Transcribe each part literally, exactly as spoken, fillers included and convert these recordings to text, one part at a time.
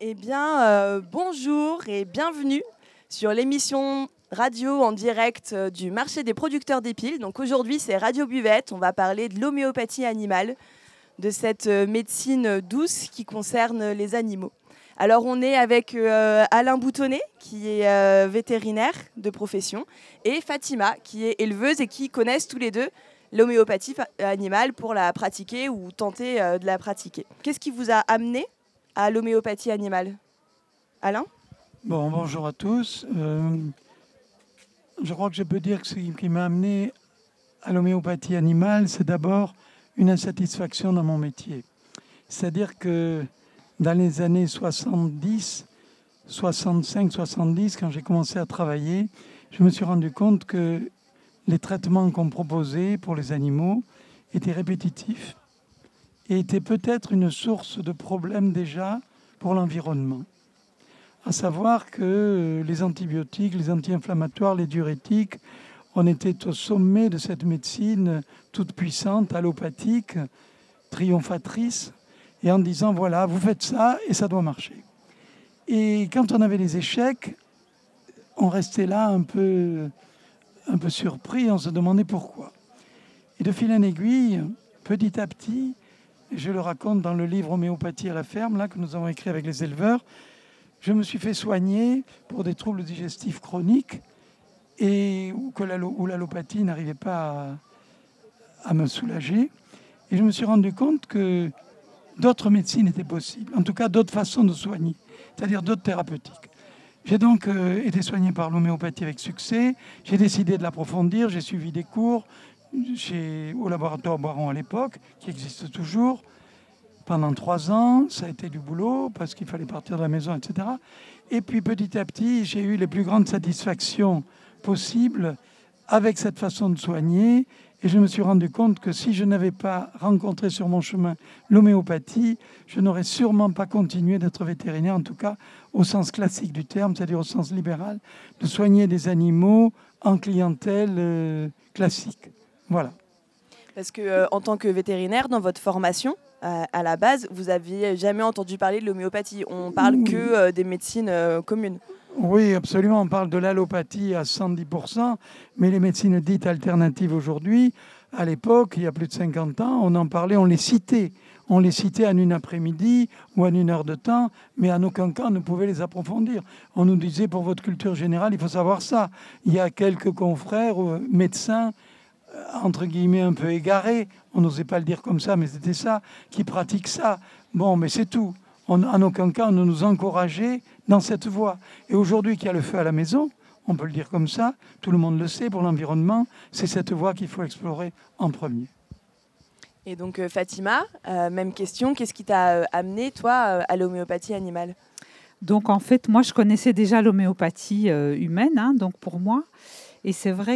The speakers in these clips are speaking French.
Eh bien, euh, bonjour et bienvenue sur l'émission radio en direct euh, du marché des producteurs d'épiles. Donc aujourd'hui, c'est Radio Buvette. On va parler de l'homéopathie animale, de cette euh, médecine douce qui concerne les animaux. Alors, on est avec euh, Alain Boutonnet, qui est euh, vétérinaire de profession, et Fatima, qui est éleveuse et qui connaissent tous les deux l'homéopathie animale pour la pratiquer ou tenter euh, de la pratiquer. Qu'est-ce qui vous a amené à l'homéopathie animale? Alain? Bon, bonjour à tous. Euh, je crois que je peux dire que ce qui m'a amené à l'homéopathie animale, c'est d'abord une insatisfaction dans mon métier. C'est-à-dire que dans les années soixante-dix, soixante-cinq, soixante-dix, quand j'ai commencé à travailler, je me suis rendu compte que les traitements qu'on proposait pour les animaux étaient répétitifs et étaient peut-être une source de problèmes déjà pour l'environnement. À savoir que les antibiotiques, les anti-inflammatoires, les diurétiques, on était au sommet de cette médecine toute puissante, allopathique, triomphatrice, et en disant voilà, vous faites ça et ça doit marcher. Et quand on avait des échecs, on restait là un peu, un peu surpris, on se demandait pourquoi. Et de fil en aiguille, petit à petit, je le raconte dans le livre Homéopathie à la ferme, là, que nous avons écrit avec les éleveurs, je me suis fait soigner pour des troubles digestifs chroniques et où, que l'allo, où l'allopathie n'arrivait pas à, à me soulager. Et je me suis rendu compte que d'autres médecines étaient possibles, en tout cas d'autres façons de soigner, c'est-à-dire d'autres thérapeutiques. J'ai donc euh, été soigné par l'homéopathie avec succès. J'ai décidé de l'approfondir. J'ai suivi des cours chez, au laboratoire Boiron à l'époque, qui existe toujours. Pendant trois ans, ça a été du boulot parce qu'il fallait partir de la maison, et cetera. Et puis petit à petit, j'ai eu les plus grandes satisfactions possibles avec cette façon de soigner. Et je me suis rendu compte que si je n'avais pas rencontré sur mon chemin l'homéopathie, je n'aurais sûrement pas continué d'être vétérinaire, en tout cas au sens classique du terme, c'est-à-dire au sens libéral, de soigner des animaux en clientèle euh, classique. Voilà. Parce que euh, en tant que vétérinaire, dans votre formation, euh, à la base, vous n'aviez jamais entendu parler de l'homéopathie. On parle oui. que euh, des médecines euh, communes. Oui, absolument. On parle de l'allopathie à cent dix pour cent, mais les médecines dites alternatives aujourd'hui, à l'époque, il y a plus de cinquante ans, on en parlait, on les citait. On les citait en une après-midi ou en une heure de temps, mais en aucun cas on ne pouvait les approfondir. On nous disait, pour votre culture générale, il faut savoir ça. Il y a quelques confrères euh, médecins, euh, entre guillemets, un peu égarés, on n'osait pas le dire comme ça, mais c'était ça, qui pratiquent ça. Bon, mais c'est tout. On, en aucun cas on ne nous encourageait dans cette voie. Et aujourd'hui qu'il y a le feu à la maison, on peut le dire comme ça, tout le monde le sait, pour l'environnement, c'est cette voie qu'il faut explorer en premier. Et donc euh, Fatima, euh, même question, qu'est-ce qui t'a euh, amené, toi, euh, à l'homéopathie animale? Donc en fait, moi je connaissais déjà l'homéopathie euh, humaine, hein, donc pour moi. Et c'est vrai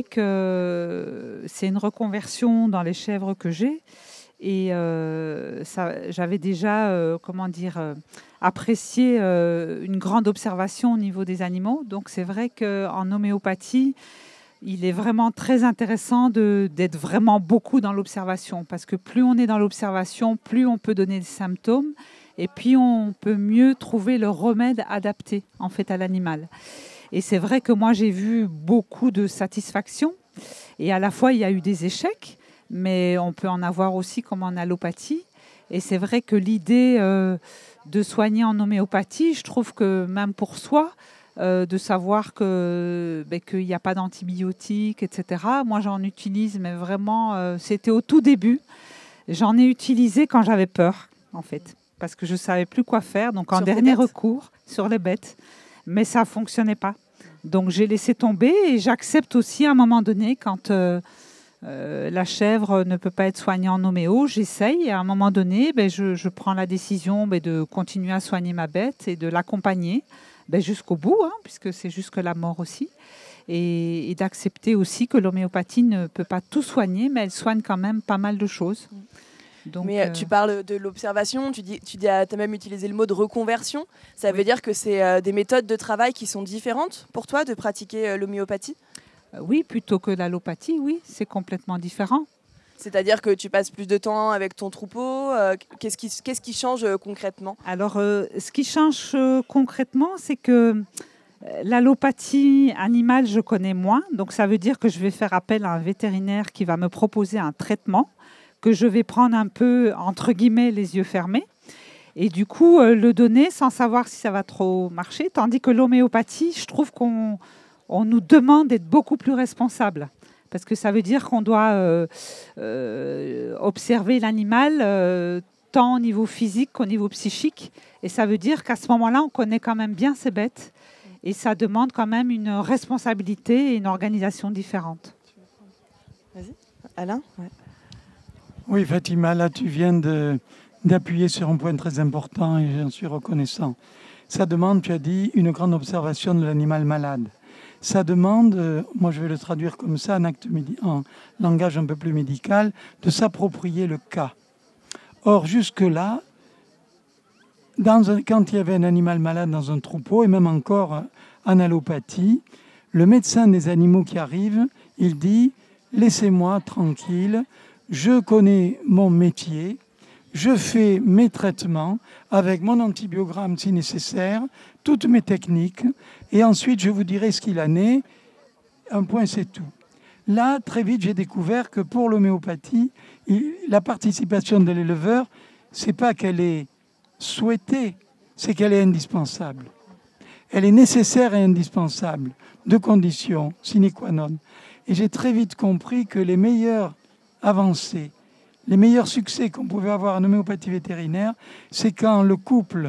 que c'est une reconversion dans les chèvres que j'ai. Et euh, ça, j'avais déjà, euh, comment dire, euh, apprécié euh, une grande observation au niveau des animaux. Donc c'est vrai qu'en homéopathie, il est vraiment très intéressant de, d'être vraiment beaucoup dans l'observation. Parce que plus on est dans l'observation, plus on peut donner des symptômes. Et puis on peut mieux trouver le remède adapté en fait à l'animal. Et c'est vrai que moi j'ai vu beaucoup de satisfaction. Et à la fois il y a eu des échecs. Mais on peut en avoir aussi comme en allopathie. Et c'est vrai que l'idée euh, de soigner en homéopathie, je trouve que même pour soi, euh, de savoir que, ben, qu'il n'y a pas d'antibiotiques, et cetera. Moi, j'en utilise, mais vraiment, euh, c'était au tout début. J'en ai utilisé quand j'avais peur, en fait, parce que je ne savais plus quoi faire. Donc, en dernier recours, sur les bêtes. Mais ça ne fonctionnait pas. Donc, j'ai laissé tomber et j'accepte aussi à un moment donné quand... Euh, Euh, la chèvre ne peut pas être soignée en homéo, j'essaye et à un moment donné, ben, je, je prends la décision ben, de continuer à soigner ma bête et de l'accompagner ben, jusqu'au bout, hein, puisque c'est jusque la mort aussi, et, et d'accepter aussi que l'homéopathie ne peut pas tout soigner, mais elle soigne quand même pas mal de choses. Donc, mais euh, tu parles de l'observation, tu dis, tu dis, as même utilisé le mot de reconversion, ça oui. veut dire que c'est euh, des méthodes de travail qui sont différentes pour toi de pratiquer euh, l'homéopathie? Oui, plutôt que l'allopathie, oui, c'est complètement différent. C'est-à-dire que tu passes plus de temps avec ton troupeau. euh, Qu'est-ce qui, qu'est-ce qui change euh, concrètement? Alors, euh, ce qui change euh, concrètement, c'est que euh, l'allopathie animale, je connais moins. Donc, ça veut dire que je vais faire appel à un vétérinaire qui va me proposer un traitement que je vais prendre un peu, entre guillemets, les yeux fermés. Et du coup, euh, le donner sans savoir si ça va trop marcher. Tandis que l'homéopathie, je trouve qu'on on nous demande d'être beaucoup plus responsable. Parce que ça veut dire qu'on doit euh, euh, observer l'animal euh, tant au niveau physique qu'au niveau psychique. Et ça veut dire qu'à ce moment-là, on connaît quand même bien ces bêtes. Et ça demande quand même une responsabilité et une organisation différente. Vas-y, Alain. Ouais. Oui, Fatima, là, tu viens de, d'appuyer sur un point très important et j'en suis reconnaissant. Ça demande, tu as dit, une grande observation de l'animal malade. Ça demande, euh, moi je vais le traduire comme ça, en, acte médi- en langage un peu plus médical, de s'approprier le cas. Or, jusque-là, dans un- quand il y avait un animal malade dans un troupeau, et même encore euh, en allopathie, le médecin des animaux qui arrive, il dit « Laissez-moi tranquille, je connais mon métier, je fais mes traitements avec mon antibiogramme si nécessaire, toutes mes techniques, et ensuite je vous dirai ce qu'il en est. Un point, c'est tout. » Là, très vite, j'ai découvert que pour l'homéopathie, il- la participation de l'éleveur, c'est pas qu'elle est souhaitée, c'est qu'elle est indispensable. Elle est nécessaire et indispensable, deux conditions sine qua non. Et j'ai très vite compris que les meilleures avancées, les meilleurs succès qu'on pouvait avoir en homéopathie vétérinaire, c'est quand le couple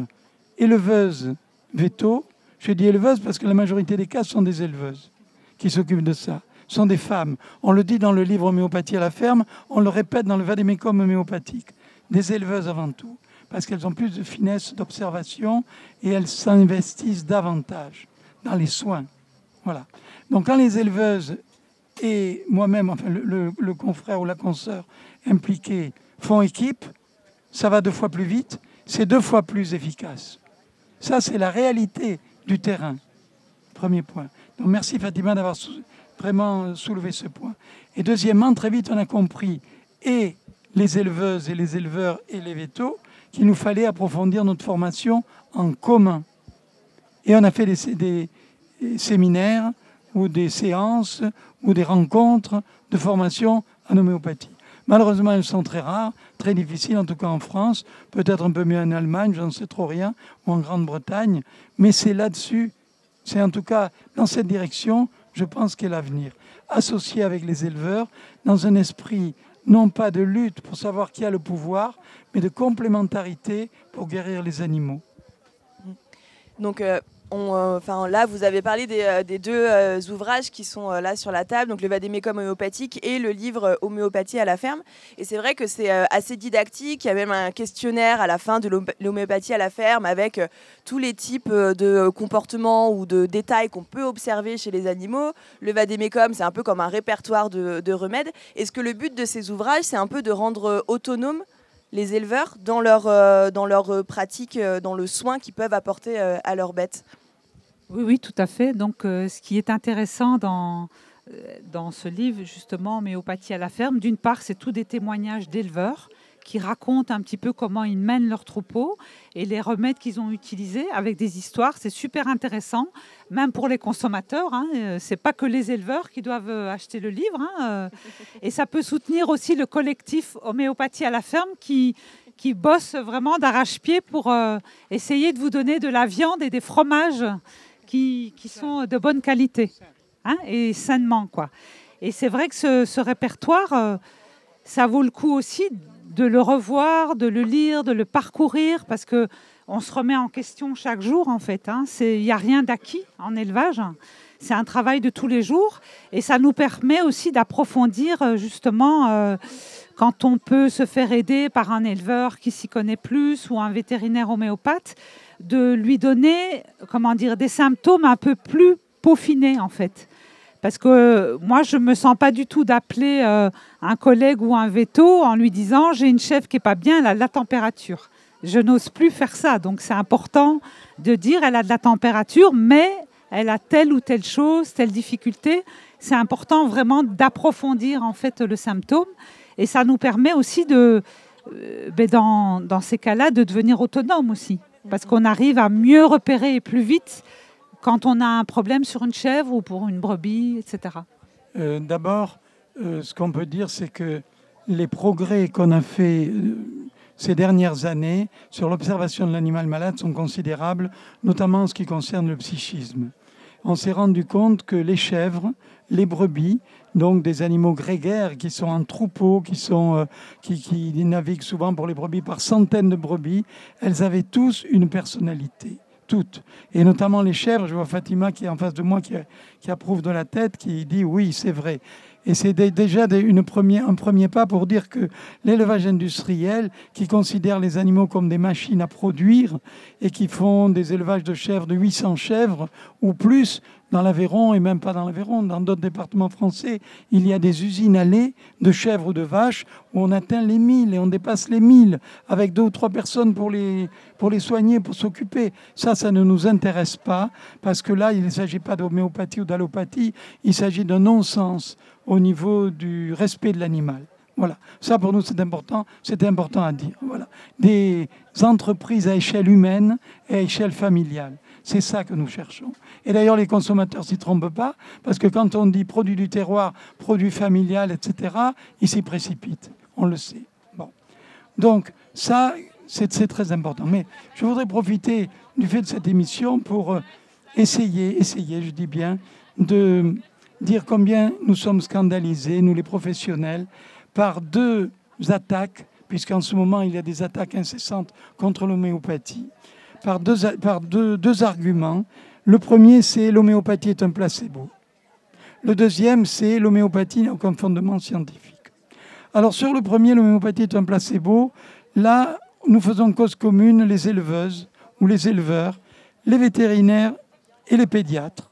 éleveuse-véto, je dis éleveuse parce que la majorité des cas sont des éleveuses qui s'occupent de ça, sont des femmes. On le dit dans le livre Homéopathie à la ferme, on le répète dans le vade-mecum homéopathique. Des éleveuses avant tout, parce qu'elles ont plus de finesse d'observation et elles s'investissent davantage dans les soins. Voilà. Donc quand les éleveuses et moi-même, enfin le, le, le confrère ou la consoeur impliqués font équipe, ça va deux fois plus vite, c'est deux fois plus efficace. Ça, c'est la réalité du terrain. Premier point. Donc merci Fatima d'avoir sou- vraiment soulevé ce point. Et deuxièmement, très vite, on a compris, et les éleveuses et les éleveurs et les vétos, qu'il nous fallait approfondir notre formation en commun. Et on a fait des, des séminaires ou des séances ou des rencontres de formation en homéopathie. Malheureusement, elles sont très rares, très difficiles, en tout cas en France, peut-être un peu mieux en Allemagne, j'en sais trop rien, ou en Grande-Bretagne, mais c'est là-dessus, c'est en tout cas dans cette direction, je pense qu'est l'avenir. Associé avec les éleveurs, dans un esprit non pas de lutte pour savoir qui a le pouvoir, mais de complémentarité pour guérir les animaux. Donc, euh, on, euh, enfin, là, vous avez parlé des, euh, des deux euh, ouvrages qui sont euh, là sur la table, donc le Vade-mecum homéopathique et le livre euh, Homéopathie à la ferme. Et c'est vrai que c'est euh, assez didactique. Il y a même un questionnaire à la fin de l'hom- l'homéopathie à la ferme avec euh, tous les types euh, de comportements ou de détails qu'on peut observer chez les animaux. Le Vade-mecum, c'est un peu comme un répertoire de, de remèdes. Est-ce que le but de ces ouvrages, c'est un peu de rendre euh, autonomes les éleveurs dans leur, euh, dans leur euh, pratique, euh, dans le soin qu'ils peuvent apporter euh, à leurs bêtes? Oui, oui, tout à fait. Donc, euh, ce qui est intéressant dans, euh, dans ce livre, justement, Homéopathie à la ferme, d'une part, c'est tous des témoignages d'éleveurs qui racontent un petit peu comment ils mènent leur troupeau et les remèdes qu'ils ont utilisés avec des histoires. C'est super intéressant, même pour les consommateurs. Hein. Euh, c'est pas que les éleveurs qui doivent euh, acheter le livre. Hein. Euh, et ça peut soutenir aussi le collectif Homéopathie à la ferme qui qui bosse vraiment d'arrache-pied pour euh, essayer de vous donner de la viande et des fromages qui, qui sont de bonne qualité, hein, et sainement, quoi. Et c'est vrai que ce, ce répertoire, euh, ça vaut le coup aussi de le revoir, de le lire, de le parcourir, parce que on se remet en question chaque jour, en fait. Hein. Il n'y a rien d'acquis en élevage. C'est un travail de tous les jours et ça nous permet aussi d'approfondir justement euh, quand on peut se faire aider par un éleveur qui s'y connaît plus ou un vétérinaire homéopathe, de lui donner, comment dire, des symptômes un peu plus peaufinés en fait. Parce que euh, moi, je ne me sens pas du tout d'appeler euh, un collègue ou un véto en lui disant « j'ai une chèvre qui n'est pas bien, elle a de la température ». Je n'ose plus faire ça. Donc, c'est important de dire « elle a de la température, mais elle a telle ou telle chose, telle difficulté ». C'est important vraiment d'approfondir en fait le symptôme. Et ça nous permet aussi, de, euh, ben dans, dans ces cas-là, de devenir autonome aussi. Parce qu'on arrive à mieux repérer plus vite quand on a un problème sur une chèvre ou pour une brebis, et cetera. Euh, d'abord, euh, ce qu'on peut dire, c'est que les progrès qu'on a faits euh, ces dernières années sur l'observation de l'animal malade sont considérables, notamment en ce qui concerne le psychisme. On s'est rendu compte que les chèvres, les brebis, donc des animaux grégaires qui sont en troupeau, qui, sont, euh, qui, qui naviguent souvent pour les brebis par centaines de brebis, elles avaient tous une personnalité. Toutes. Et notamment les chèvres, je vois Fatima qui est en face de moi, qui, qui approuve de la tête, qui dit oui, c'est vrai. Et c'est déjà une première, un premier pas pour dire que l'élevage industriel, qui considère les animaux comme des machines à produire et qui font des élevages de chèvres de huit cents chèvres ou plus, dans l'Aveyron et même pas dans l'Aveyron, dans d'autres départements français, il y a des usines à lait de chèvres ou de vaches où on atteint les mille et on dépasse les mille avec deux ou trois personnes pour les, pour les soigner, pour s'occuper. Ça, ça ne nous intéresse pas parce que là, il ne s'agit pas d'homéopathie ou d'allopathie, il s'agit d'un non-sens au niveau du respect de l'animal. Voilà, ça pour nous c'est important, c'était important à dire. Voilà, des entreprises à échelle humaine et à échelle familiale. C'est ça que nous cherchons. Et d'ailleurs, les consommateurs ne s'y trompent pas, parce que quand on dit produit du terroir, produit familial, et cetera, ils s'y précipitent. On le sait. Bon. Donc, ça, c'est, c'est très important. Mais je voudrais profiter du fait de cette émission pour essayer, essayer, je dis bien, de dire combien nous sommes scandalisés, nous les professionnels, par deux attaques, puisqu'en ce moment, il y a des attaques incessantes contre l'homéopathie, par deux, par deux, deux arguments. Le premier, c'est l'homéopathie est un placebo. Le deuxième, c'est l'homéopathie n'a aucun fondement scientifique. Alors sur le premier, l'homéopathie est un placebo, là, nous faisons cause commune les éleveuses ou les éleveurs, les vétérinaires et les pédiatres.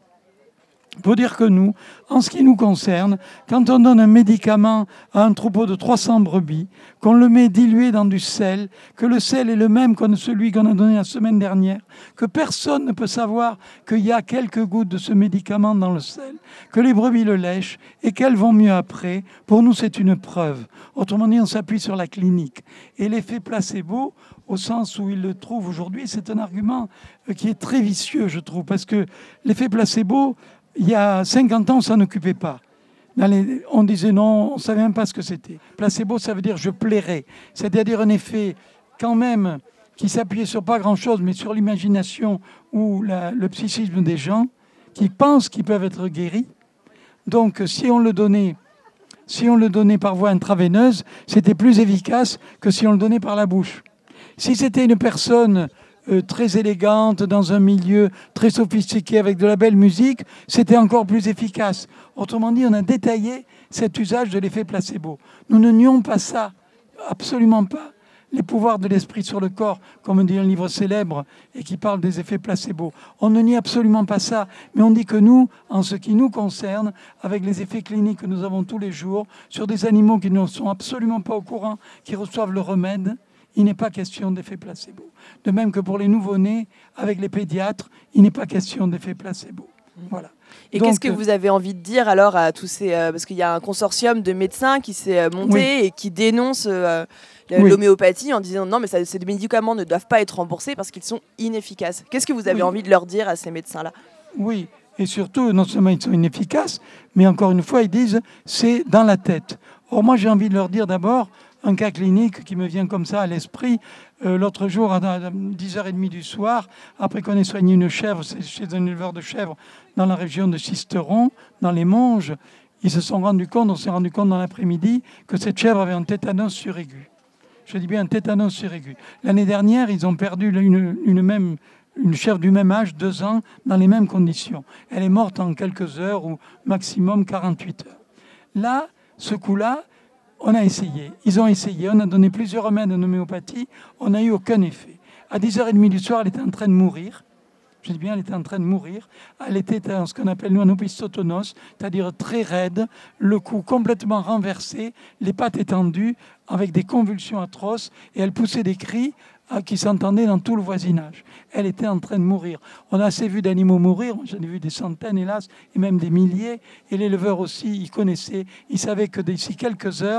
Pour dire que nous, en ce qui nous concerne, quand on donne un médicament à un troupeau de trois cents brebis, qu'on le met dilué dans du sel, que le sel est le même que celui qu'on a donné la semaine dernière, que personne ne peut savoir qu'il y a quelques gouttes de ce médicament dans le sel, que les brebis le lèchent et qu'elles vont mieux après, pour nous c'est une preuve. Autrement dit, on s'appuie sur la clinique. Et l'effet placebo, au sens où il le trouve aujourd'hui, c'est un argument qui est très vicieux, je trouve, parce que l'effet placebo, il y a cinquante ans, on ne s'en occupait pas. Dans les, on disait non, on ne savait même pas ce que c'était. Placebo, ça veut dire je plairais. C'est-à-dire un effet quand même qui s'appuyait sur pas grand-chose, mais sur l'imagination ou la, le psychisme des gens qui pensent qu'ils peuvent être guéris. Donc si on le donnait, si on le donnait par voie intraveineuse, c'était plus efficace que si on le donnait par la bouche. Si c'était une personne Euh, très élégante, dans un milieu très sophistiqué, avec de la belle musique, c'était encore plus efficace. Autrement dit, on a détaillé cet usage de l'effet placebo. Nous ne nions pas ça, absolument pas. Les pouvoirs de l'esprit sur le corps, comme dit un livre célèbre et qui parle des effets placebo. On ne nie absolument pas ça, mais on dit que nous, en ce qui nous concerne, avec les effets cliniques que nous avons tous les jours, sur des animaux qui ne sont absolument pas au courant, qui reçoivent le remède, il n'est pas question d'effet placebo. De même que pour les nouveau-nés, avec les pédiatres, il n'est pas question d'effet placebo. Voilà. Et Donc, qu'est-ce que vous avez envie de dire alors à tous ces... Euh, parce qu'il y a un consortium de médecins qui s'est monté oui. et qui dénonce euh, l'homéopathie oui. en disant non, mais ça, ces médicaments ne doivent pas être remboursés parce qu'ils sont inefficaces. Qu'est-ce que vous avez oui. envie de leur dire à ces médecins-là ? Oui, et surtout, non seulement ils sont inefficaces, mais encore une fois, ils disent c'est dans la tête. Or, moi, j'ai envie de leur dire d'abord un cas clinique qui me vient comme ça à l'esprit. Euh, l'autre jour, à dix heures trente du soir, après qu'on ait soigné une chèvre, c'est chez un éleveur de chèvres dans la région de Sisteron, dans les Monges, ils se sont rendus compte, on s'est rendu compte dans l'après-midi, que cette chèvre avait un tétanos suraigu. Je dis bien un tétanos suraigu. L'année dernière, ils ont perdu une, une, même, une chèvre du même âge, deux ans, dans les mêmes conditions. Elle est morte en quelques heures ou maximum quarante-huit heures. Là, ce coup-là, on a essayé, ils ont essayé, on a donné plusieurs remèdes en homéopathie, on n'a eu aucun effet. À dix heures trente du soir, elle était en train de mourir. Je dis bien, elle était en train de mourir. Elle était dans ce qu'on appelle nous un opistotonos, c'est-à-dire très raide, le cou complètement renversé, les pattes étendues, avec des convulsions atroces, et elle poussait des cris qui s'entendaient dans tout le voisinage. Elle était en train de mourir. On a assez vu d'animaux mourir, j'en ai vu des centaines, hélas, et même des milliers, et l'éleveur aussi, il connaissait, il savait que d'ici quelques heures,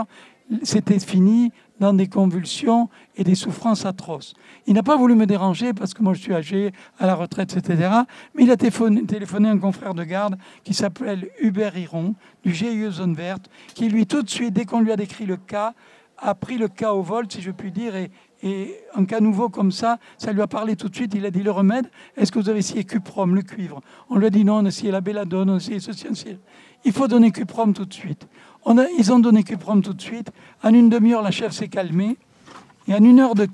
c'était fini dans des convulsions et des souffrances atroces. Il n'a pas voulu me déranger parce que moi je suis âgé, à la retraite, et cetera. Mais il a téléphoné, téléphoné à un confrère de garde qui s'appelle Hubert Hiron, du G I E Zone Verte, qui lui tout de suite, dès qu'on lui a décrit le cas, a pris le cas au vol, si je puis dire, et, et un cas nouveau comme ça, ça lui a parlé tout de suite. Il a dit le remède, est-ce que vous avez essayé Cuprom, le cuivre? On lui a dit non, on a essayé la belladone, on a essayé ceci, ceci. Il faut donner Cuprom tout de suite. On a, ils ont donné Cuprom tout de suite. En une demi-heure, la chèvre s'est calmée. Et en une heure de,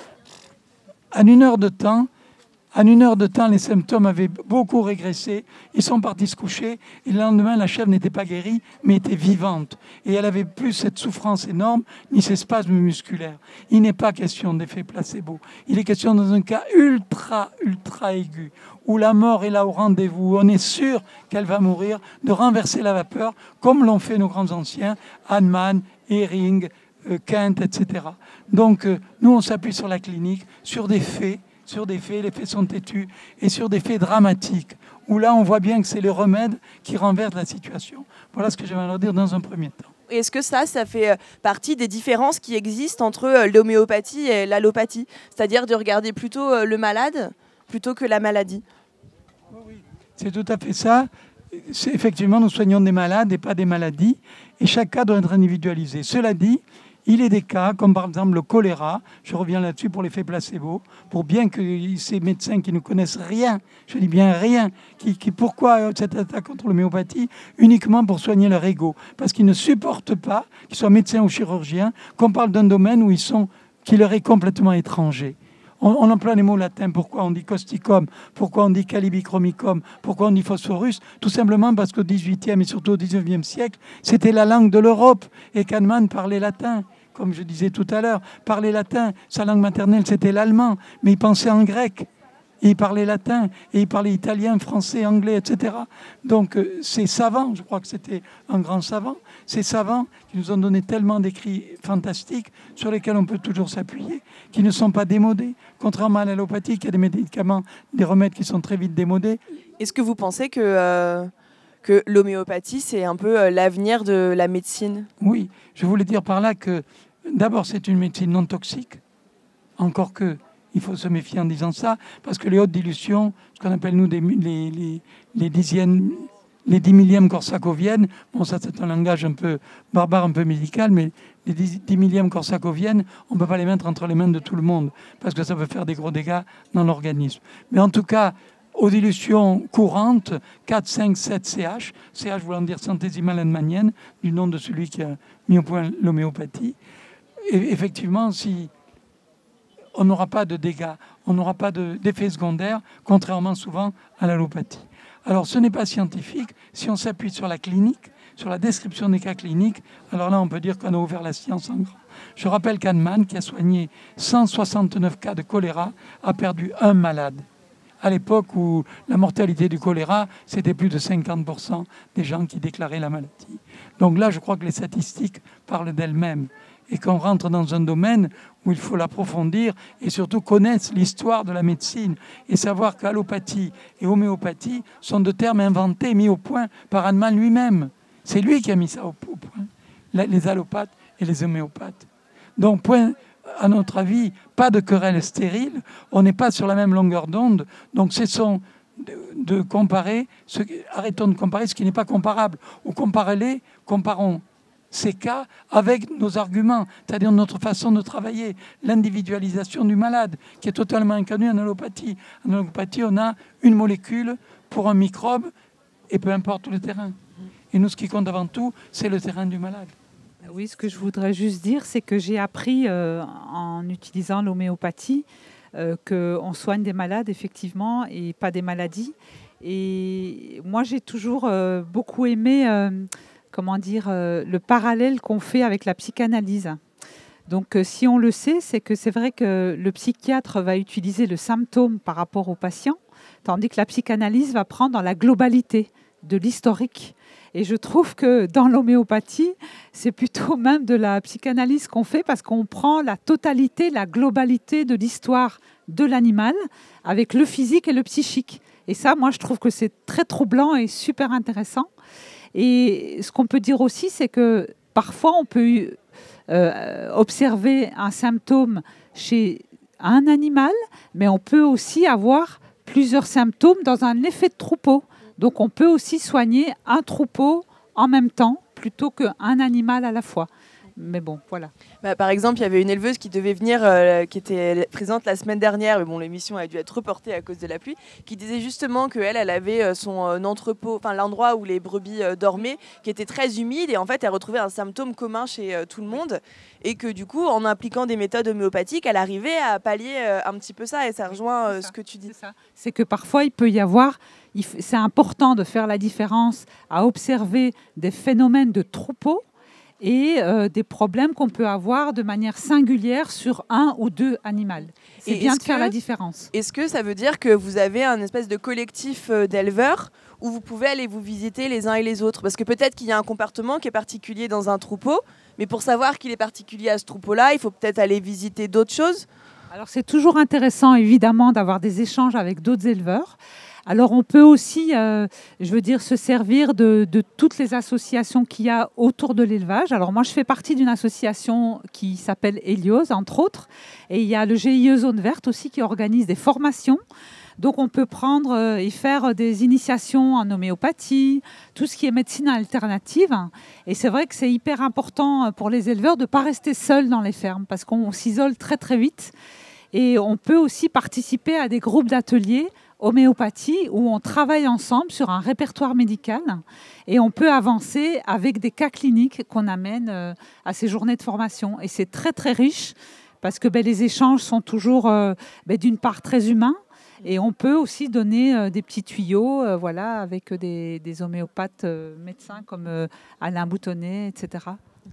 en une heure de temps, en une heure de temps, les symptômes avaient beaucoup régressé. Ils sont partis se coucher. Et le lendemain, la chèvre n'était pas guérie, mais était vivante. Et elle n'avait plus cette souffrance énorme, ni ces spasmes musculaires. Il n'est pas question d'effet placebo. Il est question dans un cas ultra, ultra aigu, où la mort est là au rendez-vous, où on est sûr qu'elle va mourir, de renverser la vapeur, comme l'ont fait nos grands anciens, Hahnemann, Hering, euh, Kent, et cetera. Donc, euh, nous, on s'appuie sur la clinique, sur des faits, sur des faits, les faits sont têtus, et sur des faits dramatiques, où là, on voit bien que c'est le remède qui renverse la situation. Voilà ce que je vais leur dire dans un premier temps. Est-ce que ça, ça fait partie des différences qui existent entre l'homéopathie et l'allopathie? C'est-à-dire de regarder plutôt le malade plutôt que la maladie? Oui, c'est tout à fait ça. C'est, effectivement, nous soignons des malades et pas des maladies, et chaque cas doit être individualisé. Cela dit, il est des cas, comme par exemple le choléra, je reviens là-dessus pour l'effet placebo, pour bien que ces médecins qui ne connaissent rien, je dis bien rien, qui, qui pourquoi cette attaque contre l'homéopathie? Uniquement pour soigner leur ego, parce qu'ils ne supportent pas, qu'ils soient médecins ou chirurgiens, qu'on parle d'un domaine où ils sont, qui leur est complètement étranger. On, on emploie les mots latins. Pourquoi on dit causticum? Pourquoi on dit calibichromicum? Pourquoi on dit phosphorus? Tout simplement parce qu'au dix-huitième et surtout au dix-neuvième siècle, c'était la langue de l'Europe et qu'Hahnemann parlait latin. Comme je disais tout à l'heure, parlait latin. Sa langue maternelle, c'était l'allemand, mais il pensait en grec. Et il parlait latin, et il parlait italien, français, anglais, et cetera. Donc, euh, ces savants, je crois que c'était un grand savant, ces savants qui nous ont donné tellement d'écrits fantastiques sur lesquels on peut toujours s'appuyer, qui ne sont pas démodés, contrairement à l'allopathie, qui a des médicaments, des remèdes qui sont très vite démodés. Est-ce que vous pensez que, euh, que l'homéopathie, c'est un peu euh, l'avenir de la médecine? Oui, je voulais dire par là que, d'abord, c'est une médecine non toxique, encore que il faut se méfier en disant ça, parce que les hautes dilutions, ce qu'on appelle nous des, les, les, les dixièmes, les dix millièmes corsacoviennes, bon ça c'est un langage un peu barbare, un peu médical, mais les dix, dix millièmes corsacoviennes, on ne peut pas les mettre entre les mains de tout le monde, parce que ça peut faire des gros dégâts dans l'organisme. Mais en tout cas, aux dilutions courantes, quatre, cinq, sept C H, C H voulant dire centésimale hahnemannienne, du nom de celui qui a mis au point l'homéopathie. Et effectivement, si on n'aura pas de dégâts, on n'aura pas de, d'effets secondaires, contrairement souvent à l'allopathie. Alors, ce n'est pas scientifique. Si on s'appuie sur la clinique, sur la description des cas cliniques, alors là, on peut dire qu'on a ouvert la science en grand. Je rappelle qu'Hahnemann, qui a soigné cent soixante-neuf cas de choléra, a perdu un malade. À l'époque où la mortalité du choléra, c'était plus de cinquante pour cent des gens qui déclaraient la maladie. Donc là, je crois que les statistiques parlent d'elles-mêmes et qu'on rentre dans un domaine où il faut l'approfondir et surtout connaître l'histoire de la médecine et savoir qu'allopathie et homéopathie sont deux termes inventés, mis au point par Hahnemann lui-même. C'est lui qui a mis ça au point, les allopathes et les homéopathes. Donc, point, à notre avis, pas de querelle stérile, on n'est pas sur la même longueur d'onde, donc cessons de, de comparer, ce, arrêtons de comparer ce qui n'est pas comparable, ou comparez-les, comparons ces cas avec nos arguments, c'est-à-dire notre façon de travailler, l'individualisation du malade, qui est totalement inconnue en allopathie. En allopathie, on a une molécule pour un microbe, et peu importe le terrain. Et nous, ce qui compte avant tout, c'est le terrain du malade. Oui, ce que je voudrais juste dire, c'est que j'ai appris euh, en utilisant l'homéopathie euh, qu'on soigne des malades, effectivement, et pas des maladies. Et moi, j'ai toujours euh, beaucoup aimé... Euh, comment dire, euh, le parallèle qu'on fait avec la psychanalyse. Donc, euh, si on le sait, c'est que c'est vrai que le psychiatre va utiliser le symptôme par rapport au patient, tandis que la psychanalyse va prendre la globalité de l'historique. Et je trouve que dans l'homéopathie, c'est plutôt même de la psychanalyse qu'on fait parce qu'on prend la totalité, la globalité de l'histoire de l'animal avec le physique et le psychique. Et ça, moi, je trouve que c'est très troublant et super intéressant. Et ce qu'on peut dire aussi, c'est que parfois, on peut euh, observer un symptôme chez un animal, mais on peut aussi avoir plusieurs symptômes dans un effet de troupeau. Donc on peut aussi soigner un troupeau en même temps plutôt qu'un animal à la fois. Mais bon, voilà. Bah, par exemple, il y avait une éleveuse qui devait venir, euh, qui était présente la semaine dernière, mais bon, l'émission a dû être reportée à cause de la pluie, qui disait justement qu'elle, elle avait son euh, entrepôt, enfin l'endroit où les brebis euh, dormaient, qui était très humide, et en fait, elle retrouvait un symptôme commun chez euh, tout le monde, et que du coup, en appliquant des méthodes homéopathiques, elle arrivait à pallier euh, un petit peu ça, et ça rejoint euh, ce que tu dis. C'est ça. C'est que parfois, il peut y avoir, il f- c'est important de faire la différence, à observer des phénomènes de troupeau, et euh, des problèmes qu'on peut avoir de manière singulière sur un ou deux animaux. C'est Et bien est-ce de faire que- la différence. Est-ce que ça veut dire que vous avez un espèce de collectif euh, d'éleveurs où vous pouvez aller vous visiter les uns et les autres? Parce que peut-être qu'il y a un comportement qui est particulier dans un troupeau, mais pour savoir qu'il est particulier à ce troupeau-là, il faut peut-être aller visiter d'autres choses. Alors c'est toujours intéressant évidemment d'avoir des échanges avec d'autres éleveurs. Alors on peut aussi, euh, je veux dire, se servir de, de toutes les associations qu'il y a autour de l'élevage. Alors moi je fais partie d'une association qui s'appelle Hélios, entre autres, et il y a le G I E Zone Verte aussi qui organise des formations. Donc on peut prendre euh, et faire des initiations en homéopathie, tout ce qui est médecine alternative. Et c'est vrai que c'est hyper important pour les éleveurs de ne pas rester seuls dans les fermes parce qu'on s'isole très très vite. Et on peut aussi participer à des groupes d'ateliers homéopathie où on travaille ensemble sur un répertoire médical et on peut avancer avec des cas cliniques qu'on amène euh, à ces journées de formation. Et c'est très très riche parce que ben, les échanges sont toujours euh, ben, d'une part très humains et on peut aussi donner euh, des petits tuyaux euh, voilà, avec des, des homéopathes euh, médecins comme euh, Alain Boutonnet, et cetera.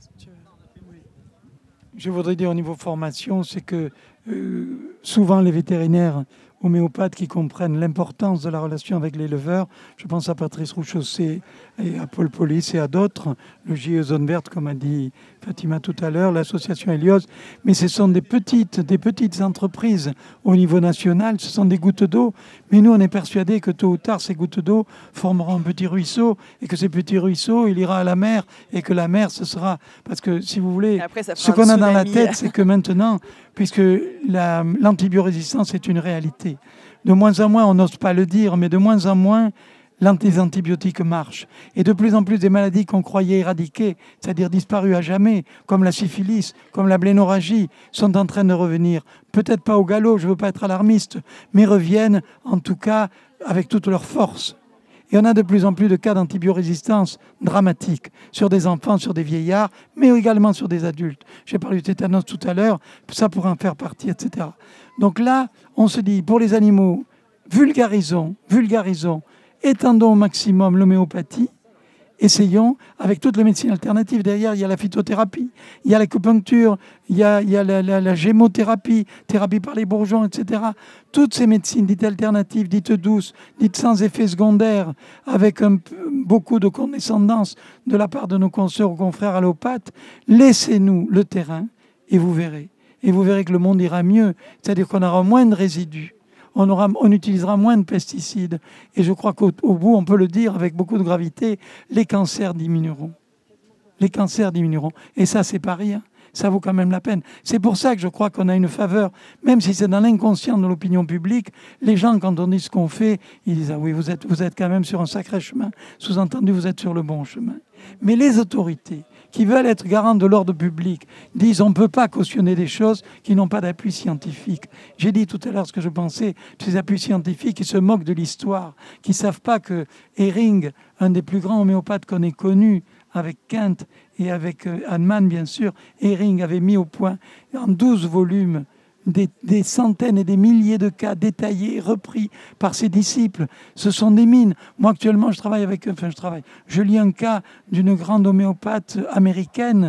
Je voudrais dire au niveau formation, c'est que euh, souvent les vétérinaires homéopathes qui comprennent l'importance de la relation avec l'éleveur, je pense à Patrice Rouchaussé et à Paul Polis et à d'autres, le J E Zone Verte, comme a dit Fatima tout à l'heure, l'association Hélios, mais ce sont des petites, des petites entreprises au niveau national, ce sont des gouttes d'eau, mais nous on est persuadés que tôt ou tard ces gouttes d'eau formeront un petit ruisseau et que ces petits ruisseaux, il ira à la mer et que la mer ce sera, parce que si vous voulez, Après, ça ce fera un qu'on a dans la tsunami. tête, c'est que maintenant, puisque la- l'antibiorésistance est une réalité, de moins en moins, on n'ose pas le dire, mais de moins en moins, l'anti- les antibiotiques marchent. Et de plus en plus, des maladies qu'on croyait éradiquées, c'est-à-dire disparues à jamais, comme la syphilis, comme la blénorragie, sont en train de revenir. Peut-être pas au galop, je ne veux pas être alarmiste, mais reviennent en tout cas avec toute leur force. Et on a de plus en plus de cas d'antibiorésistance dramatiques sur des enfants, sur des vieillards, mais également sur des adultes. J'ai parlé du tétanos tout à l'heure, ça pourrait en faire partie, et cetera. Donc là, on se dit, pour les animaux, vulgarisons, vulgarisons, étendons au maximum l'homéopathie, essayons avec toutes les médecines alternatives. Derrière, il y a la phytothérapie, il y a l'acupuncture, il y a, il y a la, la, la gémothérapie, thérapie par les bourgeons, et cetera. Toutes ces médecines dites alternatives, dites douces, dites sans effet secondaire, avec un, beaucoup de condescendance de la part de nos consoeurs ou confrères allopathes, laissez-nous le terrain et vous verrez. Et vous verrez que le monde ira mieux, c'est-à-dire qu'on aura moins de résidus. On, aura, on utilisera moins de pesticides. Et je crois qu'au au bout, on peut le dire avec beaucoup de gravité, les cancers diminueront. Les cancers diminueront. Et ça, c'est pas rien. Ça vaut quand même la peine. C'est pour ça que je crois qu'on a une faveur, même si c'est dans l'inconscient de l'opinion publique. Les gens, quand on dit ce qu'on fait, ils disent « Ah oui, vous êtes, vous êtes quand même sur un sacré chemin. » Sous-entendu, vous êtes sur le bon chemin. Mais les autorités qui veulent être garantes de l'ordre public disent on ne peut pas cautionner des choses qui n'ont pas d'appui scientifique. J'ai dit tout à l'heure ce que je pensais de ces appuis scientifiques qui se moquent de l'histoire, qui ne savent pas que Hering, un des plus grands homéopathes qu'on ait connu, avec Kent et avec euh, Hahnemann, bien sûr, Hering avait mis au point en douze volumes Des, des centaines et des milliers de cas détaillés, repris par ses disciples. Ce sont des mines. Moi, actuellement, je travaille avec... Enfin, je travaille. Je lis un cas d'une grande homéopathe américaine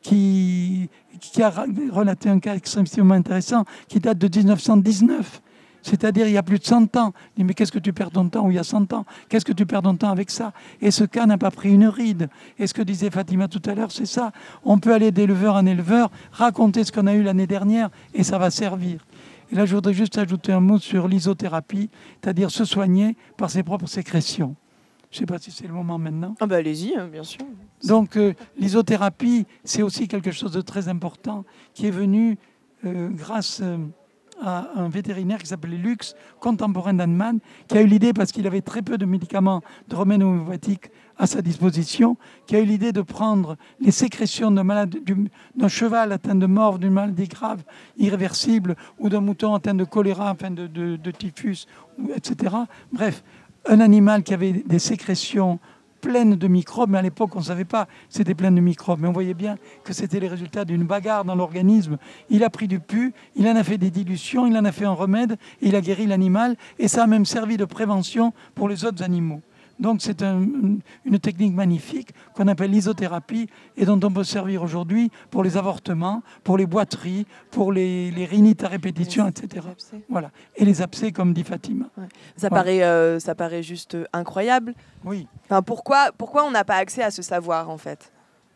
qui, qui a relaté un cas extrêmement intéressant qui date de dix-neuf cent dix-neuf. C'est-à-dire, il y a plus de cent ans. Je dis, mais qu'est-ce que tu perds ton temps? Ou il y a cent ans. Qu'est-ce que tu perds ton temps avec ça? Et ce cas n'a pas pris une ride. Et ce que disait Fatima tout à l'heure, c'est ça. On peut aller d'éleveur en éleveur, raconter ce qu'on a eu l'année dernière, et ça va servir. Et là, je voudrais juste ajouter un mot sur l'isothérapie, c'est-à-dire se soigner par ses propres sécrétions. Je ne sais pas si c'est le moment maintenant. Ah bah allez-y, bien sûr. Donc euh, l'isothérapie, c'est aussi quelque chose de très important qui est venu euh, grâce euh, à un vétérinaire qui s'appelait Lux, contemporain d'Hahnemann, qui a eu l'idée, parce qu'il avait très peu de médicaments de remèdes homéopathiques à sa disposition, qui a eu l'idée de prendre les sécrétions d'un, malade, d'un cheval atteint de morve, d'une maladie grave, irréversible, ou d'un mouton atteint de choléra, enfin de, de, de typhus, et cetera. Bref, un animal qui avait des sécrétions pleines de microbes, mais à l'époque on ne savait pas que c'était plein de microbes, mais on voyait bien que c'était les résultats d'une bagarre dans l'organisme. Il a pris du pus, il en a fait des dilutions, il en a fait un remède, et il a guéri l'animal, et ça a même servi de prévention pour les autres animaux. Donc c'est un, une technique magnifique qu'on appelle l'isothérapie et dont on peut servir aujourd'hui pour les avortements, pour les boiteries, pour les, les rhinites à répétition, et cetera. Voilà. Et les abcès, comme dit Fatima. Ouais. Ça, voilà. paraît, euh, ça paraît juste incroyable. Oui. Enfin, pourquoi, pourquoi on n'a pas accès à ce savoir, en fait ?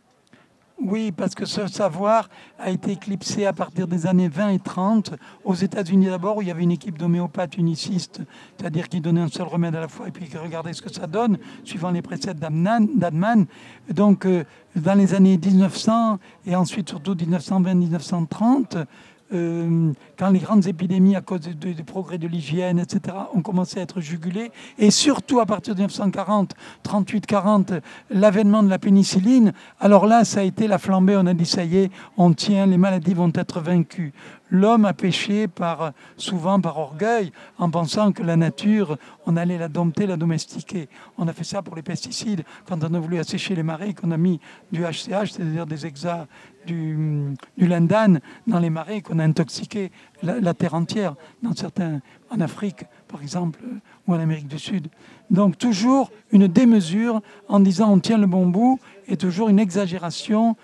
Oui, parce que ce savoir a été éclipsé à partir des années vingt et trente aux États-Unis d'abord, où il y avait une équipe d'homéopathes unicistes, c'est-à-dire qui donnaient un seul remède à la fois et puis qui regardaient ce que ça donne, suivant les préceptes d'Hahnemann. Donc, euh, dans les années dix-neuf cents et ensuite surtout dix-neuf cent vingt à dix-neuf cent trente, Euh, quand les grandes épidémies à cause des de, de progrès de l'hygiène, et cetera, ont commencé à être jugulées, et surtout à partir de dix-neuf cent quarante, trente-huit quarante, l'avènement de la pénicilline, alors là, ça a été la flambée, on a dit, ça y est, on tient, les maladies vont être vaincues. L'homme a péché par, souvent par orgueil, en pensant que la nature, on allait la dompter, la domestiquer. On a fait ça pour les pesticides, quand on a voulu assécher les marais, qu'on a mis du H C H, c'est-à-dire des hexas, du, du lindane dans les marais, qu'on a intoxiqué la, la terre entière, dans certains, en Afrique, par exemple, ou en Amérique du Sud. Donc toujours une démesure en disant on tient le bon bout, et toujours une exagération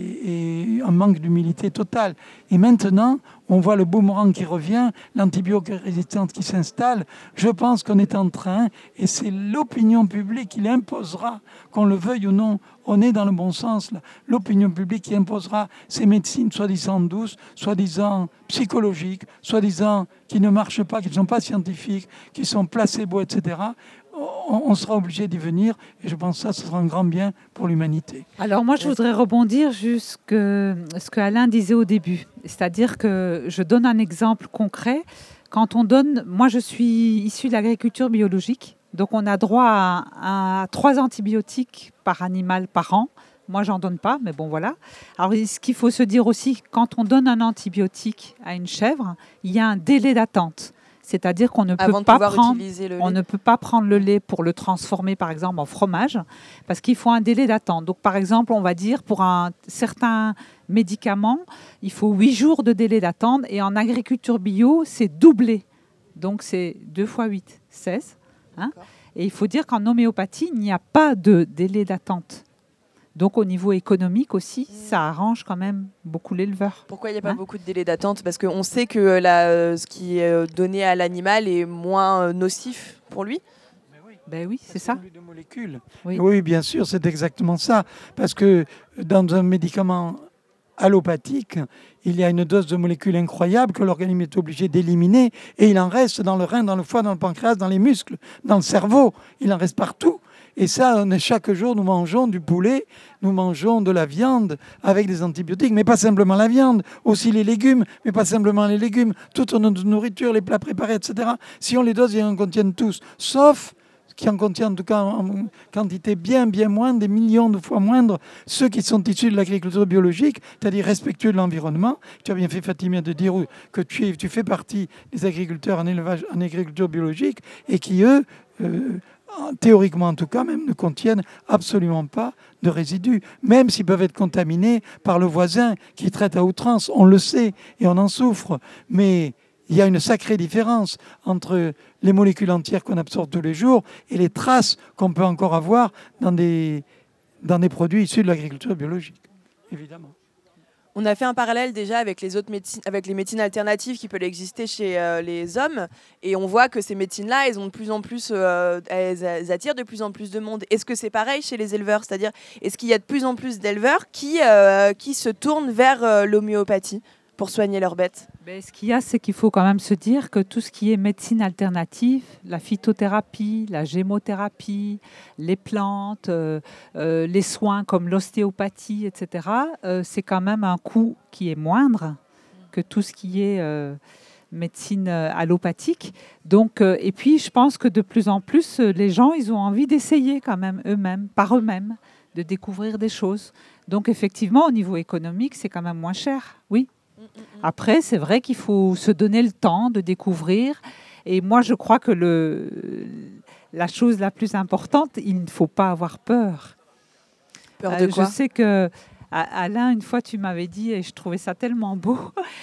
et, et un manque d'humilité totale. Et maintenant, on voit le boomerang qui revient, l'antibiorésistance qui s'installe. Je pense qu'on est en train, et c'est l'opinion publique qui l'imposera, qu'on le veuille ou non, on est dans le bon sens. Là. L'opinion publique qui imposera ces médecines soi-disant douces, soi-disant psychologiques, soi-disant qui ne marchent pas, qui ne sont pas scientifiques, qui sont placebo, et cetera. On sera obligé d'y venir, et je pense que ça, ce sera un grand bien pour l'humanité. Alors moi, je voudrais rebondir jusque ce que Alain disait au début. C'est-à-dire que je donne un exemple concret. Quand on donne, moi je suis issue de l'agriculture biologique, donc on a droit à, à trois antibiotiques par animal par an. Moi, j'en donne pas, mais bon, voilà. Alors, ce qu'il faut se dire aussi, quand on donne un antibiotique à une chèvre, il y a un délai d'attente. C'est-à-dire qu'on ne peut pas prendre, on ne peut pas prendre le lait pour le transformer, par exemple, en fromage, parce qu'il faut un délai d'attente. Donc, par exemple, on va dire pour un certain médicament, il faut huit jours de délai d'attente, et en agriculture bio, c'est doublé. Donc, c'est deux fois huit, seize. Hein, et il faut dire qu'en homéopathie, il n'y a pas de délai d'attente. Donc, au niveau économique aussi, ça arrange quand même beaucoup l'éleveur. Pourquoi il n'y a pas hein beaucoup de délai d'attente ? Parce qu'on sait que la, ce qui est donné à l'animal est moins nocif pour lui. Ben oui, c'est ça. De molécules. Oui. oui, bien sûr, c'est exactement ça. Parce que dans un médicament allopathique, il y a une dose de molécules incroyable que l'organisme est obligé d'éliminer, et il en reste dans le rein, dans le foie, dans le pancréas, dans les muscles, dans le cerveau. Il en reste partout. Et ça, chaque jour, nous mangeons du poulet, nous mangeons de la viande avec des antibiotiques, mais pas simplement la viande, aussi les légumes, mais pas simplement les légumes, toute notre nourriture, les plats préparés, et cetera. Si on les dose, ils en contiennent tous, sauf qui en contiennent en tout cas en quantité bien, bien moindre, des millions de fois moindre, ceux qui sont issus de l'agriculture biologique, c'est-à-dire respectueux de l'environnement. Tu as bien fait, Fatima, de dire que tu, es, tu fais partie des agriculteurs en élevage, en agriculture biologique, et qui, eux, euh, théoriquement en tout cas, même ne contiennent absolument pas de résidus, même s'ils peuvent être contaminés par le voisin qui traite à outrance. On le sait et on en souffre, mais il y a une sacrée différence entre les molécules entières qu'on absorbe tous les jours et les traces qu'on peut encore avoir dans des, dans des produits issus de l'agriculture biologique, évidemment. On a fait un parallèle déjà avec les autres médecines, avec les médecines alternatives qui peuvent exister chez euh, les hommes, et on voit que ces médecines-là, elles ont de plus en plus, euh, elles, elles attirent de plus en plus de monde. Est-ce que c'est pareil chez les éleveurs ? C'est-à-dire, est-ce qu'il y a de plus en plus d'éleveurs qui, euh, qui se tournent vers euh, l'homéopathie ? pour soigner leurs bêtes? Ben, ce qu'il y a, c'est qu'il faut quand même se dire que tout ce qui est médecine alternative, la phytothérapie, la gémothérapie, les plantes, euh, euh, les soins comme l'ostéopathie, et cetera, euh, c'est quand même un coût qui est moindre que tout ce qui est euh, médecine euh, allopathique. Donc, euh, et puis, je pense que de plus en plus, euh, les gens, ils ont envie d'essayer quand même eux-mêmes, par eux-mêmes, de découvrir des choses. Donc, effectivement, au niveau économique, c'est quand même moins cher, oui. Après, c'est vrai qu'il faut se donner le temps de découvrir. Et moi, je crois que le, la chose la plus importante, il ne faut pas avoir peur. Peur de quoi ? Je sais que, Alain, une fois, tu m'avais dit, et je trouvais ça tellement beau,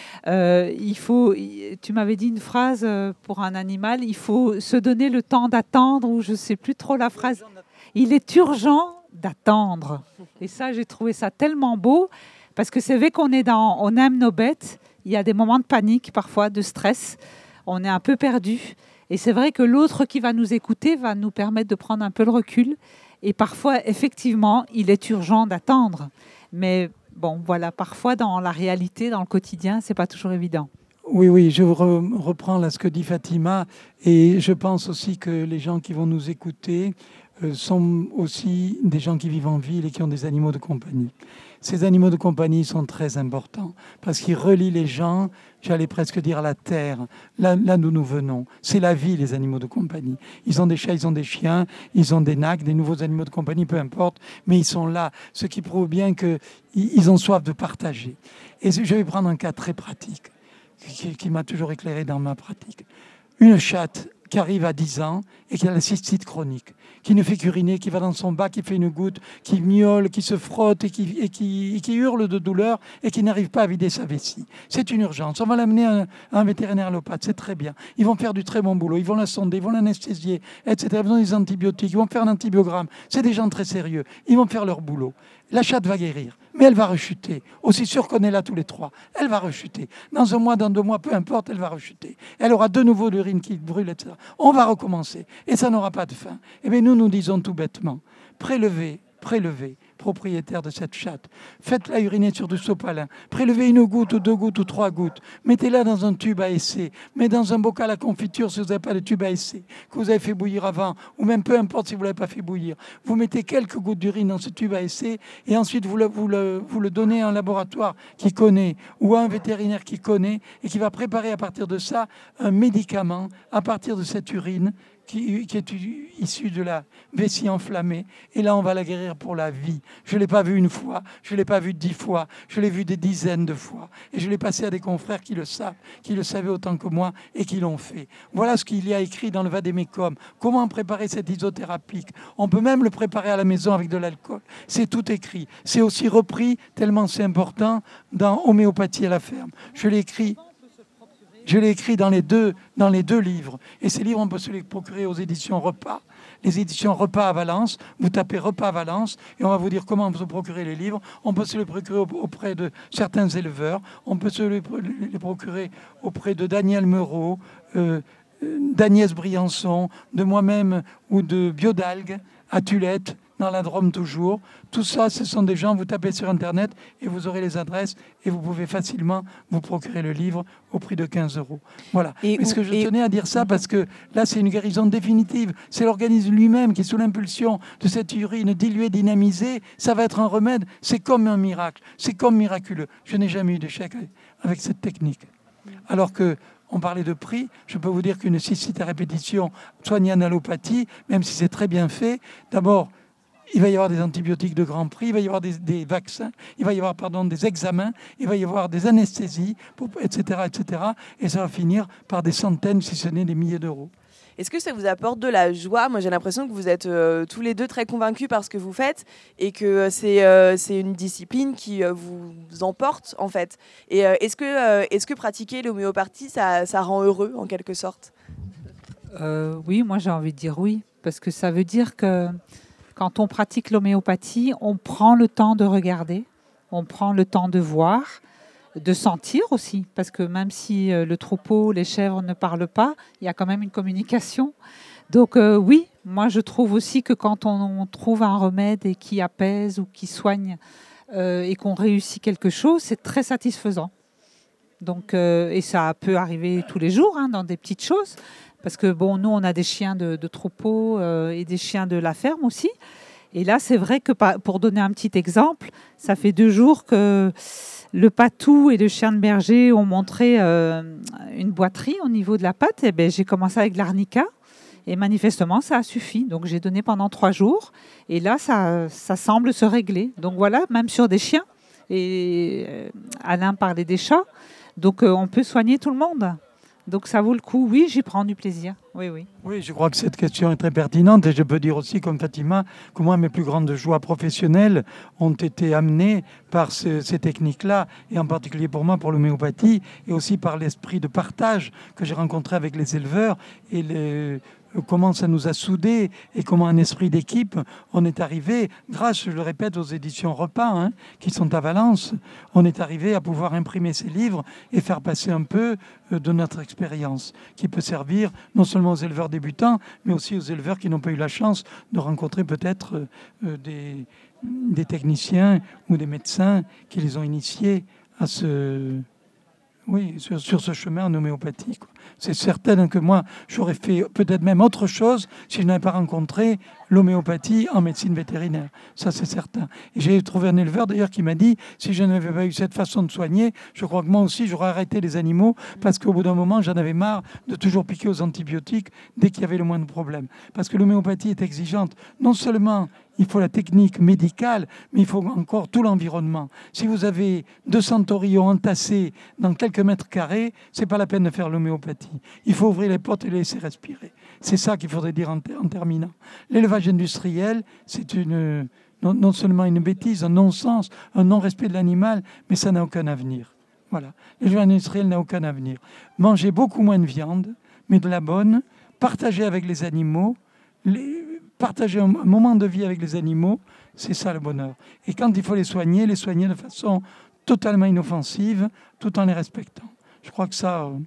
euh, il faut, tu m'avais dit une phrase pour un animal, il faut se donner le temps d'attendre, ou je ne sais plus trop la phrase. Il est urgent d'attendre. Et ça, j'ai trouvé ça tellement beau. Parce que c'est vrai qu'on est dans, on aime nos bêtes, il y a des moments de panique parfois, de stress, on est un peu perdu. Et c'est vrai que l'autre qui va nous écouter va nous permettre de prendre un peu le recul. Et parfois, effectivement, il est urgent d'attendre. Mais bon, voilà, parfois dans la réalité, dans le quotidien, c'est pas toujours évident. Oui, oui, je re- reprends là ce que dit Fatima. Et je pense aussi que les gens qui vont nous écouter euh, sont aussi des gens qui vivent en ville et qui ont des animaux de compagnie. Ces animaux de compagnie sont très importants parce qu'ils relient les gens, j'allais presque dire à la terre, là, là d'où nous venons. C'est la vie, les animaux de compagnie. Ils ont des chats, ils ont des chiens, ils ont des nacs, des nouveaux animaux de compagnie, peu importe, mais ils sont là, ce qui prouve bien qu'ils ont soif de partager. Et je vais prendre un cas très pratique qui, qui m'a toujours éclairé dans ma pratique. Une chatte qui arrive à dix ans et qui a la cystite chronique, qui ne fait qu'uriner, qui va dans son bac, qui fait une goutte, qui miaule, qui se frotte et qui, et qui, et qui hurle de douleur et qui n'arrive pas à vider sa vessie. C'est une urgence. On va l'amener à un, à un vétérinaire allopathe, c'est très bien. Ils vont faire du très bon boulot, ils vont la sonder, ils vont l'anesthésier, et cetera. Ils vont des antibiotiques, ils vont faire un antibiogramme. C'est des gens très sérieux. Ils vont faire leur boulot. La chatte va guérir, mais elle va rechuter. Aussi sûr qu'on est là tous les trois, elle va rechuter. Dans un mois, dans deux mois, peu importe, elle va rechuter. Elle aura de nouveau l'urine qui brûle, et cetera. On va recommencer et ça n'aura pas de fin. Et bien nous, nous disons tout bêtement, prélevez, prélevez, propriétaire de cette chatte. Faites-la uriner sur du sopalin. Prélevez une goutte ou deux gouttes ou trois gouttes. Mettez-la dans un tube à essai. Mettez dans un bocal à confiture si vous n'avez pas de tube à essai, que vous avez fait bouillir avant, ou même peu importe si vous ne l'avez pas fait bouillir. Vous mettez quelques gouttes d'urine dans ce tube à essai et ensuite vous le, vous le, vous le donnez à un laboratoire qui connaît ou à un vétérinaire qui connaît et qui va préparer à partir de ça un médicament à partir de cette urine Qui, qui est issue de la vessie enflammée. Et là, on va la guérir pour la vie. Je ne l'ai pas vu une fois, je ne l'ai pas vu dix fois, je l'ai vu des dizaines de fois. Et je l'ai passé à des confrères qui le savent, qui le savaient autant que moi et qui l'ont fait. Voilà ce qu'il y a écrit dans le Vadémécum. Comment préparer cette isothérapie. On peut même le préparer à la maison avec de l'alcool. C'est tout écrit. C'est aussi repris, tellement c'est important, dans Homéopathie à la ferme. Je l'ai écrit... Je l'ai écrit dans les, deux, dans les deux livres. Et ces livres, on peut se les procurer aux éditions Repas. Les éditions Repas à Valence. Vous tapez Repas à Valence et on va vous dire comment se procurer les livres. On peut se les procurer auprès de certains éleveurs. On peut se les procurer auprès de Daniel Meurot, euh, d'Agnès Briançon, de moi-même ou de Biodalgue à Tulette, dans la Drôme toujours. Tout ça, ce sont des gens, vous tapez sur Internet et vous aurez les adresses et vous pouvez facilement vous procurer le livre au prix de quinze euros. Voilà. Et ce que je tenais à dire ça, parce que là, c'est une guérison définitive. C'est l'organisme lui-même qui, sous l'impulsion de cette urine diluée, dynamisée, ça va être un remède. C'est comme un miracle. C'est comme miraculeux. Je n'ai jamais eu d'échec avec cette technique. Alors que on parlait de prix, je peux vous dire qu'une cystite à répétition soignée en allopathie, même si c'est très bien fait, d'abord, il va y avoir des antibiotiques de grand prix, il va y avoir des, des vaccins, il va y avoir pardon, des examens, il va y avoir des anesthésies, pour, et cetera, et cetera. Et ça va finir par des centaines, si ce n'est des milliers d'euros. Est-ce que ça vous apporte de la joie ? Moi, j'ai l'impression que vous êtes euh, tous les deux très convaincus par ce que vous faites et que c'est, euh, c'est une discipline qui euh, vous emporte, en fait. Et euh, est-ce que, euh, est-ce que pratiquer l'homéopathie, ça, ça rend heureux, en quelque sorte ? euh, Oui, moi, j'ai envie de dire oui. Parce que ça veut dire que quand on pratique l'homéopathie, on prend le temps de regarder, on prend le temps de voir, de sentir aussi, parce que même si le troupeau, les chèvres ne parlent pas, il y a quand même une communication. Donc euh, oui, moi je trouve aussi que quand on, on trouve un remède et qui apaise ou qui soigne euh, et qu'on réussit quelque chose, c'est très satisfaisant. Donc, euh, et ça peut arriver tous les jours, hein, dans des petites choses. Parce que bon, nous, on a des chiens de, de troupeau euh, et des chiens de la ferme aussi. Et là, c'est vrai que, pour donner un petit exemple, ça fait deux jours que le patou et le chien de berger ont montré euh, une boiterie au niveau de la patte. Et ben, j'ai commencé avec l'arnica. Et manifestement, ça a suffi. Donc, j'ai donné pendant trois jours. Et là, ça, ça semble se régler. Donc, voilà, même sur des chiens. Et euh, Alain parlait des chats. Donc, euh, on peut soigner tout le monde. Donc, ça vaut le coup. Oui, j'y prends du plaisir. Oui, oui. Oui, je crois que cette question est très pertinente. Et je peux dire aussi, comme Fatima, que moi, mes plus grandes joies professionnelles ont été amenées par ce, ces techniques-là. Et en particulier pour moi, pour l'homéopathie. Et aussi par l'esprit de partage que j'ai rencontré avec les éleveurs. Et les... comment ça nous a soudés et comment un esprit d'équipe, on est arrivé, grâce, je le répète, aux éditions Repas, hein, qui sont à Valence, on est arrivé à pouvoir imprimer ces livres et faire passer un peu de notre expérience, qui peut servir non seulement aux éleveurs débutants, mais aussi aux éleveurs qui n'ont pas eu la chance de rencontrer peut-être des, des techniciens ou des médecins qui les ont initiés à ce... Oui, sur, sur ce chemin en homéopathie, quoi. C'est certain que moi, j'aurais fait peut-être même autre chose si je n'avais pas rencontré l'homéopathie en médecine vétérinaire. Ça, c'est certain. Et j'ai trouvé un éleveur, d'ailleurs, qui m'a dit, si je n'avais pas eu cette façon de soigner, je crois que moi aussi, j'aurais arrêté les animaux parce qu'au bout d'un moment, j'en avais marre de toujours piquer aux antibiotiques dès qu'il y avait le moindre problème. Parce que l'homéopathie est exigeante. Non seulement il faut la technique médicale, mais il faut encore tout l'environnement. Si vous avez deux centaurions entassés dans quelques mètres carrés, c'est pas la peine de faire l'homéopathie. Il faut ouvrir les portes et les laisser respirer. C'est ça qu'il faudrait dire en, ter- en terminant. L'élevage industriel, c'est une, non, non seulement une bêtise, un non-sens, un non-respect de l'animal, mais ça n'a aucun avenir. Voilà. L'élevage industriel n'a aucun avenir. Manger beaucoup moins de viande, mais de la bonne, partager avec les animaux, les, partager un moment de vie avec les animaux, c'est ça le bonheur. Et quand il faut les soigner, les soigner de façon totalement inoffensive, tout en les respectant. Je crois que ça... Euh...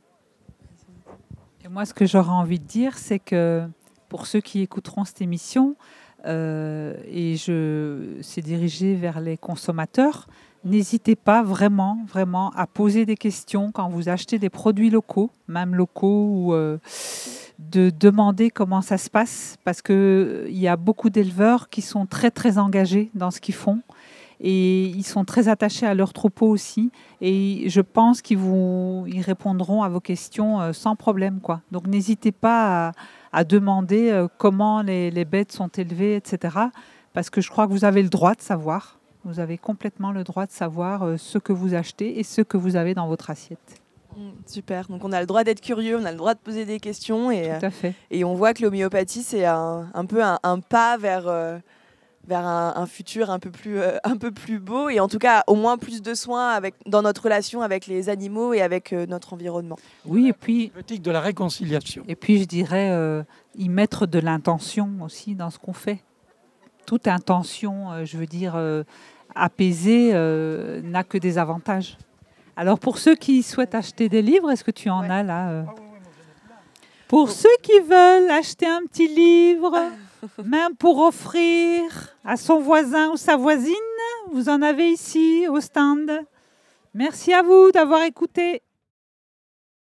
Et moi, ce que j'aurais envie de dire, c'est que pour ceux qui écouteront cette émission, euh, et je, c'est dirigé vers les consommateurs, n'hésitez pas vraiment, vraiment à poser des questions quand vous achetez des produits locaux, même locaux, ou euh, de demander comment ça se passe, parce qu'il y a beaucoup d'éleveurs qui sont très, très engagés dans ce qu'ils font. Et ils sont très attachés à leur troupeau aussi. Et je pense qu'ils vous, ils répondront à vos questions sans problème, quoi. Donc n'hésitez pas à, à demander comment les, les bêtes sont élevées, et cetera. Parce que je crois que vous avez le droit de savoir. Vous avez complètement le droit de savoir ce que vous achetez et ce que vous avez dans votre assiette. Super, donc on a le droit d'être curieux, on a le droit de poser des questions. Et, tout à fait. Et on voit que l'homéopathie, c'est un, un peu un, un pas vers... Euh, vers un, un futur un peu plus euh, un peu plus beau et en tout cas au moins plus de soins avec dans notre relation avec les animaux et avec euh, notre environnement. Oui, et puis de la réconciliation. Et puis je dirais euh, y mettre de l'intention aussi dans ce qu'on fait. Toute intention, euh, je veux dire euh, apaisée, euh, n'a que des avantages. Alors pour ceux qui souhaitent acheter des livres, est-ce que tu en ouais. as là euh... Pour oh. ceux qui veulent acheter un petit livre, même pour offrir à son voisin ou sa voisine, vous en avez ici au stand. Merci à vous d'avoir écouté.